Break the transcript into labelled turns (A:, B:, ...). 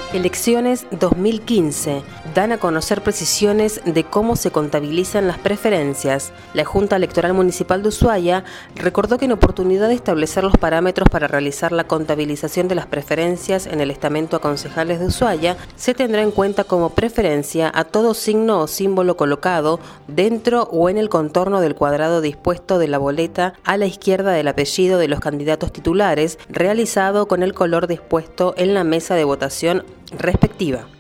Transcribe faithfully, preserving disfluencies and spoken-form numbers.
A: Elecciones dos mil quince. Dan a conocer precisiones de cómo se contabilizan las preferencias. La Junta Electoral Municipal de Ushuaia recordó que en oportunidad de establecer los parámetros para realizar la contabilización de las preferencias en el estamento a concejales de Ushuaia, se tendrá en cuenta como preferencia a todo signo o símbolo colocado dentro o en el contorno del cuadrado dispuesto de la boleta a la izquierda del apellido de los candidatos titulares, realizado con el color dispuesto en la mesa de votación respectiva.